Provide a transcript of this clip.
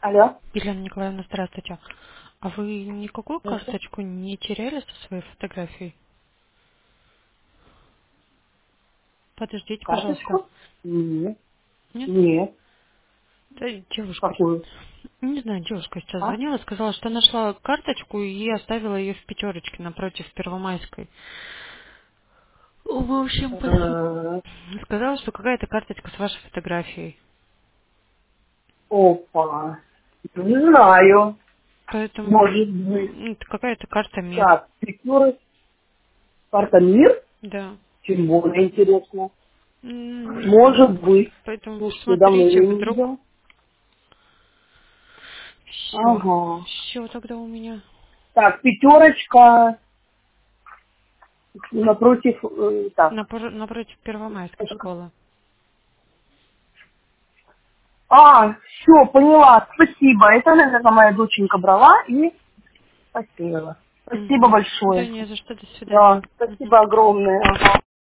Алло. Елена Николаевна, здравствуйте. А вы никакую Здравствуйте. карточку не теряли со своей фотографией? Подождите, пожалуйста. Карточку? Нет. Нет? Нет. Да, девушка, Какую? не знаю, девушка сейчас А? звонила, сказала, что нашла карточку и оставила ее в пятерочке напротив Первомайской. В общем, Э, сказала, что какая-то карточка с вашей фотографией. Опа. Не знаю. Поэтому Может быть. это какая-то карта МИР. Так, пятерочка. Карта МИР? Да. Тем более интересно. Не знаю. Может быть. Поэтому Слушайте, давно посмотрите, ее не вдруг. видел. Все. Ага. Все тогда у меня. Так, пятерочка напротив, так. Напротив Первомайской школы. А, все, поняла. Спасибо. Это, наверное, моя доченька брала и поставила. Спасибо Угу. Да большое. не за что, до свидания. Да, Мгм. спасибо огромное. Ага.